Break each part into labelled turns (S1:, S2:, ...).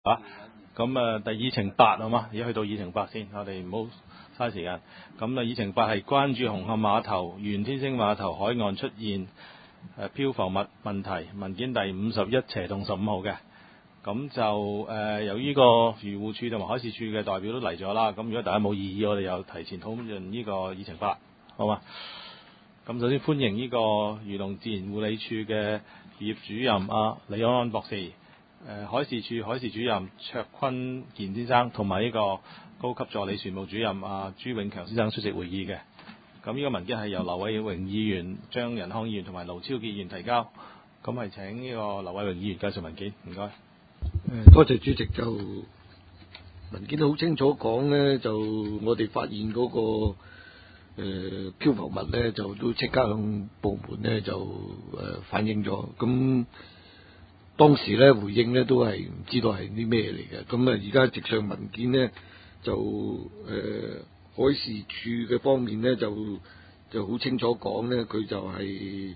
S1: 咁第議程8好嘛？而家去到議程8先，我哋唔好嘥時間。咁議程8係關注紅磡碼頭、原天星碼頭海岸出現漂浮物問題，文件第51/15號嘅。咁就由於個漁護署同埋海事處嘅代表都嚟咗啦，咁如果大家冇異議，我哋又提前討論呢個議程8，好嘛？咁首先歡迎呢個漁農自然護理處嘅漁業主任李安安博士，海事處海事主任卓坤健先生，同埋呢個高級助理船務主任朱永強先生出席會議嘅。咁呢個文件係由劉偉榮議員、張仁康議員同埋盧超傑議員提交。咁係請呢個劉偉榮議員介紹文件，唔該。
S2: 多謝主席。就文件好清楚講呢，就我哋發現嗰個漂浮物呢，就都即刻向部門呢就反映咗。咁當時呢回應呢都係唔知道係啲咩嚟嘅。咁而家直上文件呢，就海事處嘅方面呢就好清楚講呢，佢就係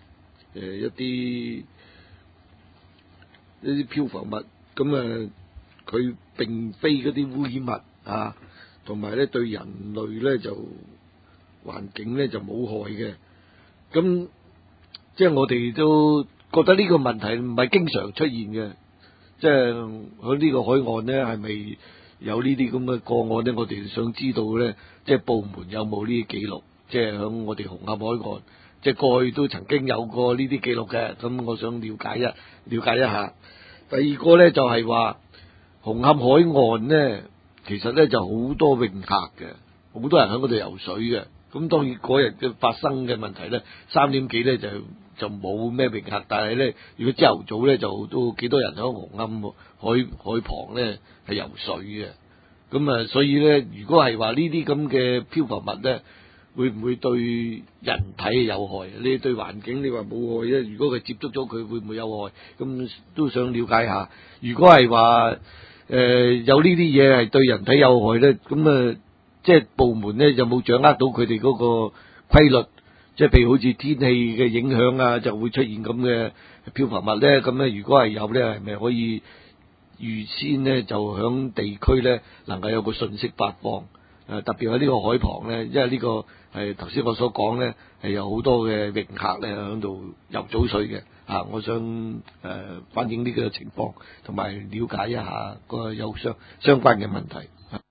S2: 一啲漂浮物。咁佢並非嗰啲污染物同埋咧對人類咧就環境咧就冇害嘅。咁即係我哋都覺得呢個問題唔係經常出現嘅，即係喺呢個海岸咧係咪有呢啲咁嘅個案咧？我哋想知道咧，即係部門有冇呢啲記錄？即係喺我哋紅磡海岸，即係過去都曾經有過呢啲記錄嘅。咁我想了解一下。第二個咧就係話紅磡海岸咧，其實咧就好多泳客嘅，好多人喺嗰度游水嘅。咁當然嗰日嘅發生嘅問題咧，3點幾咧就冇咩泳客，但係咧如果朝頭早咧就都幾多人喺紅磡海旁咧係游水嘅。咁所以咧如果係話呢啲咁嘅漂浮物咧，會唔會對人體有害？你對環境你話冇害咧，如果佢接觸咗佢會唔會有害？咁都想了解下。如果係話有呢啲嘢係對人體有害咧，咁即係部門咧有冇掌握到佢哋嗰個規律？即係譬如好似天氣嘅影響就會出現咁嘅漂浮物咧。咁咧如果係有咧，係咪可以預先咧就響地區咧能夠有個信息發放？特別喺呢個海旁咧，因為呢個係頭先我所講咧，係有好多嘅泳客咧喺度游早水嘅。我想反映呢個情況，同埋了解一下個有相關嘅問題。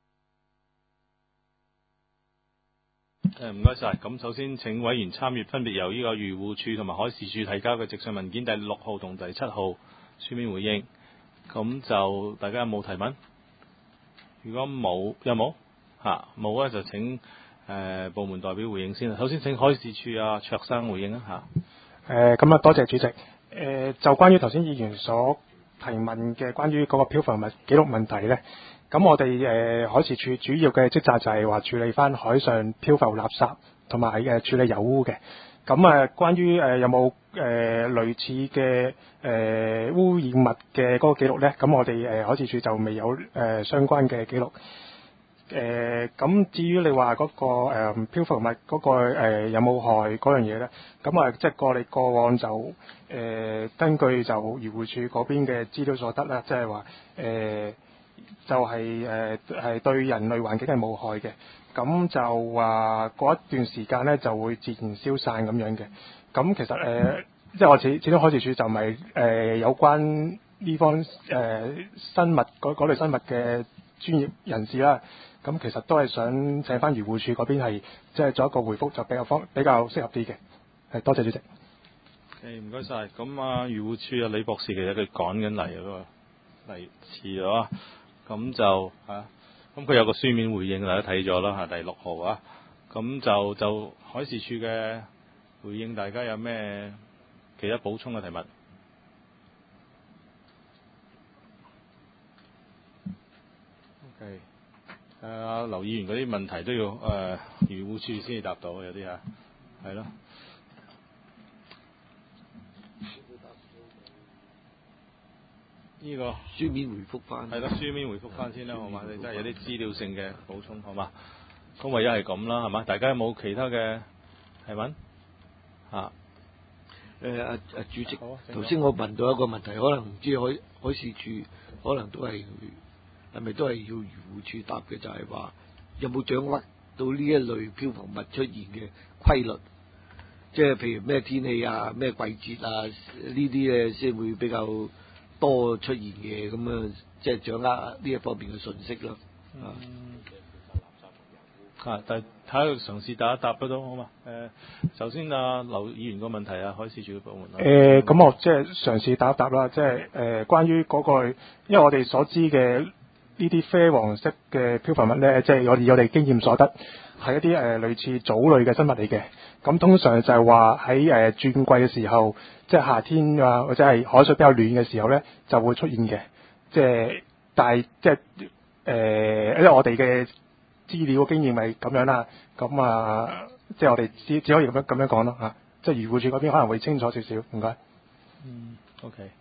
S1: 唔該晒。咁首先請委員參閱分別由呢個漁護署同埋海事處提交嘅直上文件第6號同第7號書面回應。咁就大家有冇提問？如果冇，有冇？冇咧就請部門代表回應先。首先請海事處卓生回應啊。
S3: 咁多謝主席。就關於頭先議員所提問嘅關於嗰個漂浮物記錄問題咧，咁我哋海事處主要嘅職責就係話處理翻海上漂浮垃圾同埋處理油污嘅。咁關於有冇類似嘅污染物嘅嗰個記錄咧，咁我哋海事處就未有相關嘅記錄。咁至於你話嗰個漂浮物嗰個有冇害嗰樣嘢咧，咁即係我哋個案就根據就漁護署嗰邊嘅資料所得啦，即係話就係對人類環境係冇害嘅。咁就話過一段時間咧就會自然消散咁樣嘅。咁其實即係我始終海事處就唔係有關呢方生物嗰類生物嘅專業人士啦。咁其實都係想請翻漁護署嗰邊係即係做一個回覆，就比較適合啲嘅。係，多謝主席。
S1: 唔該晒。咁漁護署李博士其實佢趕緊嚟嚟遲咗。咁就咁佢有個書面回應大家睇咗啦，第6號咁就海事處嘅回應，大家有咩其他補充嘅提問？OK。劉議員嗰啲問題都要漁護處先至答到，有啲係咯。呢個
S2: 書面回覆翻。
S1: 係咯，書面回覆翻先啦，好嘛？你真係有啲資料性嘅補充，好嘛？咁唯一係咁啦，係嘛？大家有冇其他嘅提問？
S2: 主席，頭先我問到一個問題，可能唔知海事處可能都係係咪都係要漁護署答嘅？就係話有冇掌握到呢一類漂浮物出現嘅規律？即係譬如咩天氣啊、咩季節啊呢啲咧，先會比較多出現嘅，咁啊，即係掌握呢一方面嘅信息咯。
S1: 但係睇下嘗試答一答都好嘛？首先劉議員個問題海事處嘅部門。
S3: 咁我即係嘗試答一答啦，即係關於嗰個，因為我哋所知嘅呢啲啡黃色嘅漂浮物咧，即係我哋經驗所得，係一啲類似藻類嘅生物嚟嘅。咁通常就係話喺轉季嘅時候，即係夏天啊，或者係海水比較暖嘅時候咧，就會出現嘅。即係但係即係因為我哋嘅資料經驗係咁樣啦。咁啊，即係我哋只可以咁樣講咯嚇。即係漁護署嗰邊可能會清楚少少。唔該。
S1: OK。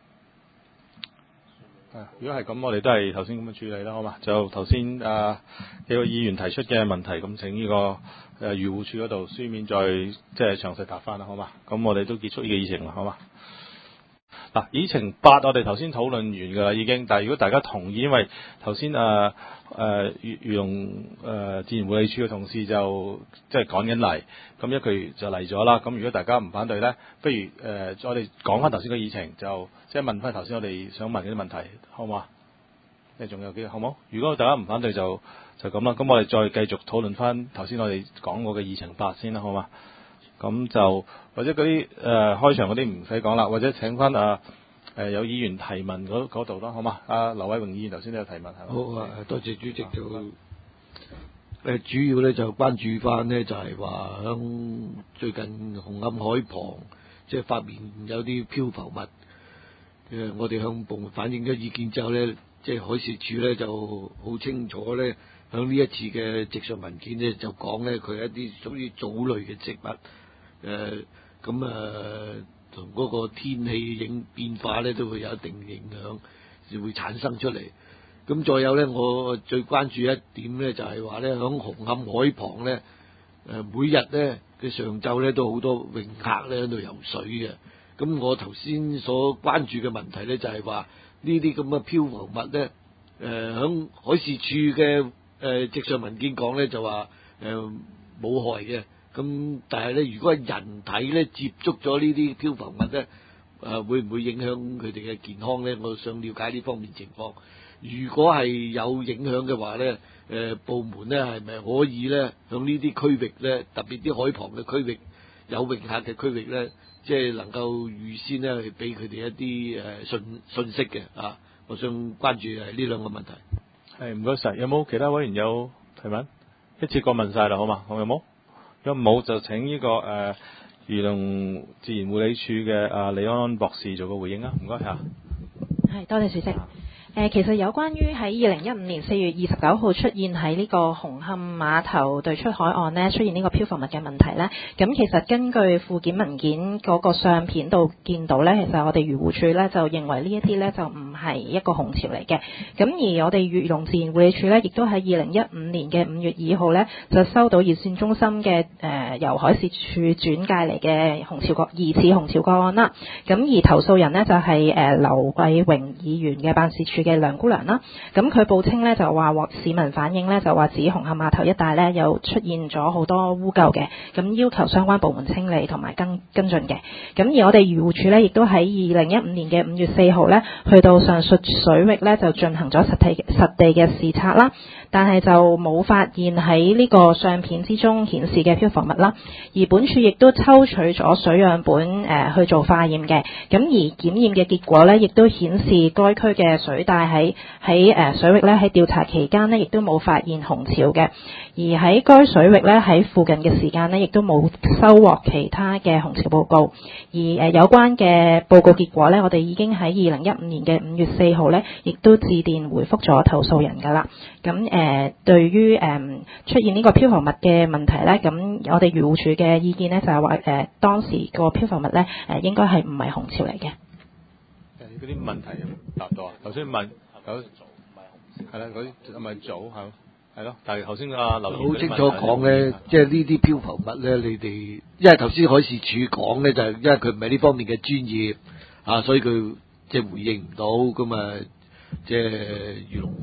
S1: 如果係咁，我哋都係頭先咁樣處理啦，好嘛？就頭先幾個議員提出嘅問題，咁請呢個漁護署嗰度書面再即係詳細答翻啦，好嘛？咁我哋都結束呢個議程啦，好嘛？議程8我哋頭先討論完㗎啦，已經。但係如果大家同意，因為頭先漁農自然護理署嘅同事就即係趕緊嚟，咁佢就嚟咗啦。咁如果大家唔反對咧，不如我哋講翻頭先個議程，就即係問翻頭先我哋想問嗰啲問題，好唔好啊？你仲有幾個好冇？如果大家唔反對就咁啦。咁我哋再繼續討論翻頭先我哋講過嘅議程8先啦，好嘛？咁就或者嗰啲開場嗰啲唔使講啦，或者請翻有議員提問嗰度啦，好嘛？劉偉榮議員頭先都有提問，係嘛？
S2: 好啊，多謝主席。就主要咧就關注翻呢，就係話響最近紅磡海旁即係發現有啲漂浮物，我哋向部門反映咗意見之後呢，即係海事處呢就好清楚呢，響呢一次嘅直述文件呢，就講呢，佢係一啲屬於藻類嘅植物。同嗰個天氣變化咧都會有一定影響，就會產生出嚟。咁再有咧，我最關注一點咧，就係話咧，響紅磡海旁咧，每日咧嘅上晝咧都好多泳客咧喺度游水嘅。咁我頭先所關注嘅問題咧，就係話呢啲咁嘅漂浮物咧，響海事處嘅直述文件講咧，就話冇害嘅。咁但係咧，如果係人體咧接觸咗呢啲漂浮物咧，會唔會影響佢哋嘅健康咧？我想了解呢方面情況。如果係有影響嘅話咧，部門咧係咪可以咧向呢啲區域咧，特別啲海旁嘅區域有泳客嘅區域咧，即係能夠預先咧去俾佢哋一啲信息嘅啊？我想關注係呢兩個問題。
S1: 係，唔該晒。有冇其他委員有提問？一次過問晒啦，好嘛？有冇？如果冇就請呢個漁農自然護理署嘅李安安博士做個回應啊，唔該嚇。
S4: 係，多謝主席。其實有關於喺2015年4月29號出現喺呢個紅磡碼頭對出海岸呢出現呢個漂浮物嘅問題呢，咁其實根據附件文件嗰個相片度見到呢，其實我哋漁護署呢就認為呢一啲呢就唔係一個紅潮嚟嘅。咁而我哋漁農自然護理署呢，亦都喺2015年嘅5月2號呢，就收到熱線中心嘅由海事處轉介嚟嘅疑似紅潮個案啦。咁而投訴人呢，就係劉偉榮議員嘅辦事處嘅梁姑娘啦。咁佢報稱呢，就話獲市民反映呢，就話指紅磡碼頭一帶呢，有出現咗好多污垢嘅，咁要求相關部門清理同埋跟進嘅。咁而我哋漁護署呢，亦都喺2015年嘅5月4號呢，去到上述水域呢，就進行咗實地嘅視察啦，但係就冇發現喺呢個相片之中顯示嘅漂浮物啦。而本署亦都抽取咗水樣本去做化驗嘅，咁而檢驗嘅結果呢，亦都顯示該區嘅水帶喺水域呢，喺調查期間呢，亦都冇發現紅潮嘅。而喺該水域呢，喺附近嘅時間呢，亦都冇收穫其他嘅紅潮報告。而有關嘅報告結果呢，我哋已經喺2015年嘅5月4號呢，亦都致電回覆咗投訴人㗎啦。咁對於出現呢個漂浮物嘅問題呢，咁我哋漁護署嘅意見呢，就係話當時個漂浮物呢，應該係唔係紅潮嚟嘅。
S1: 嗰啲問題有冇答到啊？頭先問係啦，嗰啲係咪藻係咯？但係頭先劉
S2: 好清楚講咧，即係呢啲漂浮物咧，你哋因為頭先海事處講咧，就係因為佢唔係呢方面嘅專業啊，所以佢即係回應唔到咁啊。即係漁農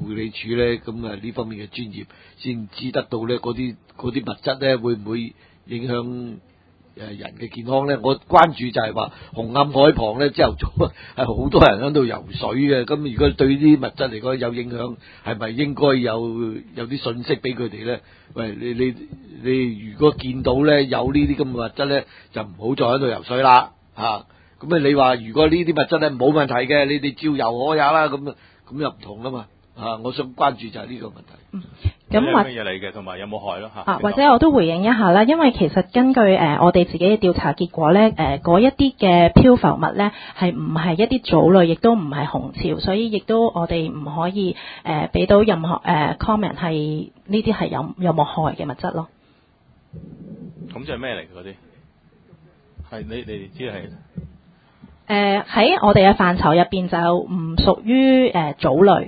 S2: 護理署咧，咁呢方面嘅專業先知得到咧嗰啲物質咧會唔會影響人嘅健康咧？我關注就係話紅磡海旁咧朝頭早係好多人喺度游水嘅，咁如果對呢啲物質嚟講有影響，係咪應該有啲信息俾佢哋咧？喂，你如果見到咧有呢啲咁嘅物質咧，就唔好再喺度游水啦嚇。咁你話如果呢啲物質咧冇問題嘅，你哋照游可也啦，咁又唔同啦嘛。我想關注就係呢個問題。
S4: 咁
S1: 或咩嘢嚟嘅，同埋有冇害咯嚇？
S4: 或者我都回應一下啦，因為其實根據我哋自己嘅調查結果咧，嗰一啲嘅漂浮物咧係唔係一啲藻類，亦都唔係紅潮，所以亦都我哋唔可以俾到任何comment 係呢啲係有冇害嘅物質咯。
S1: 咁即係咩嚟嘅嗰啲？係你哋知係？
S4: 喺我哋嘅範疇入邊就唔屬於藻類。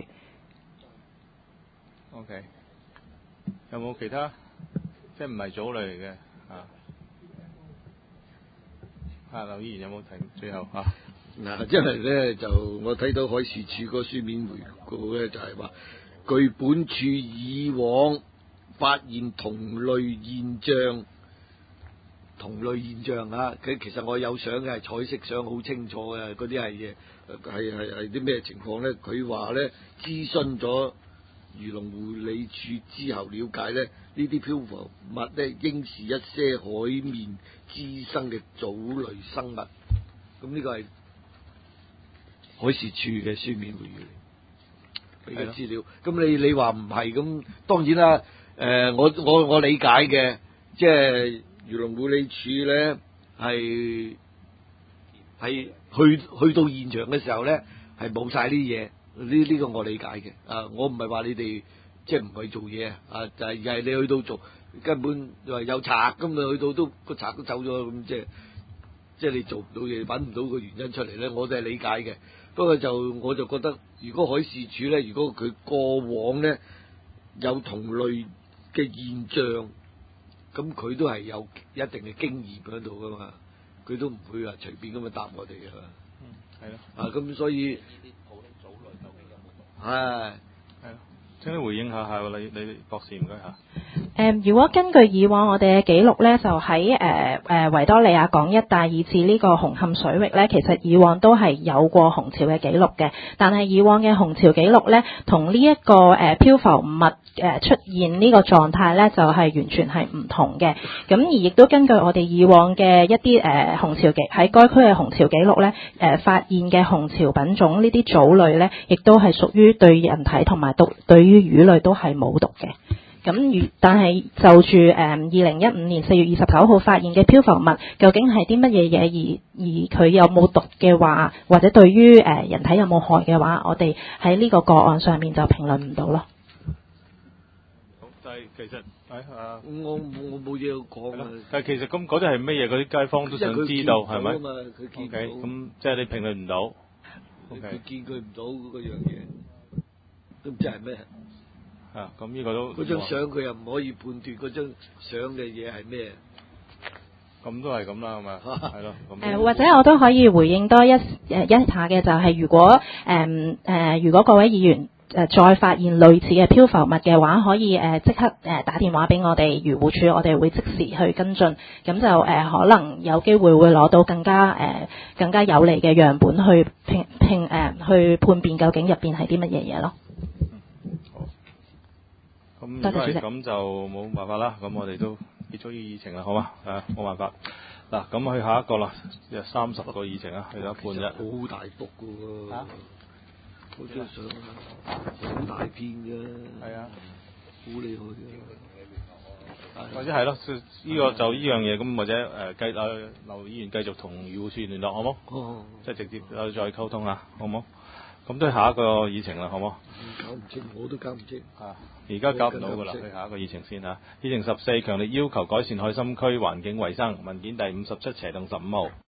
S1: OK， 有冇其他？即係唔係藻類嚟嘅劉議員有冇睇最後
S2: 嗱，因為咧就我睇到海事處個書面回告咧，就係話據本處以往發現同類現象其實我有相嘅，係彩色相，好清楚嘅，嗰啲係啲咩情況咧？佢話咧諮詢咗漁農護理署之後了解咧，呢啲漂浮物咧應是一些海面滋生嘅藻類生物。咁呢個係海事處嘅書面回應俾嘅資料。咁你話唔係咁，當然啦。我理解嘅，即係漁農護理署咧係去到現場嘅時候咧係冇晒啲嘢。呢個我理解嘅。我唔係話你哋即係唔去做嘢就係你去到做根本話有賊，咁你去到都個賊都走咗，咁即係你做唔到嘢，揾唔到個原因出嚟咧，我都係理解嘅。不過我就覺得，如果海事處咧，如果佢過往咧有同類嘅現象，咁佢都係有一定嘅經驗喺度噶嘛，佢都唔會話隨便咁樣答我哋嘅。
S1: 係咯。
S2: 咁所以呢啲普通藻類究竟有冇？係
S1: 咯。請你回應下你博士唔該下。
S4: 如果根據以往我哋嘅記錄咧，就喺維多利亞港一帶以至呢個紅磡水域咧，其實以往都係有過紅潮嘅記錄嘅。但係以往嘅紅潮記錄咧，同呢一個漂浮物出現呢個狀態咧，就係完全係唔同嘅。咁而亦都根據我哋以往嘅一啲紅潮記喺該區嘅紅潮記錄咧，發現嘅紅潮品種呢啲藻類咧，亦都係屬於對人體同埋對於魚類都係冇毒嘅。但係就住2015年4月29號發現嘅漂浮物，究竟係啲乜嘢嘢，而佢有冇毒嘅話，或者對於人體有冇害嘅話，我哋喺呢個個案上面就評論唔到咯。
S1: 好，但係其實
S2: 我冇嘢講啊。
S1: 但係其實咁嗰啲係乜嘢？嗰啲街坊都想知道係咪？
S2: 佢見到。
S1: 咁即係你評論唔到。
S2: 佢見佢唔到嗰樣嘢，都唔知係咩。
S1: 咁呢個都
S2: 嗰張相佢又唔可以判斷嗰張相嘅嘢係咩？
S1: 咁都係咁啦，係咪？係咯。
S4: 或者我都可以回應多一下嘅，就係如果各位議員再發現類似嘅漂浮物嘅話，可以即刻打電話俾我哋漁護署，我哋會即時去跟進。咁就可能有機會攞到更加有利嘅樣本去去判別究竟入邊係啲乜嘢嘢咯。
S1: 咁多謝主席。咁就冇辦法啦。咁我哋都結束呢議程啦，好嘛？冇辦法。嗱，咁去下一個啦，有30個議程去到一半啫。
S2: 好大幅噶喎。嗰張相好大片嘅。係啊。好厲害嘅。
S1: 或者係咯，呢個就呢樣嘢咁，或者劉議員繼續同漁護署聯絡，好冇？即係直接再溝通啊，好冇？咁都係下一個議程啦，好冇？
S2: 搞唔清，我都搞唔清。
S1: 而家搞唔到噶啦，去下一個議程先議程14，強烈要求改善海心區環境衛生，文件第57/15號。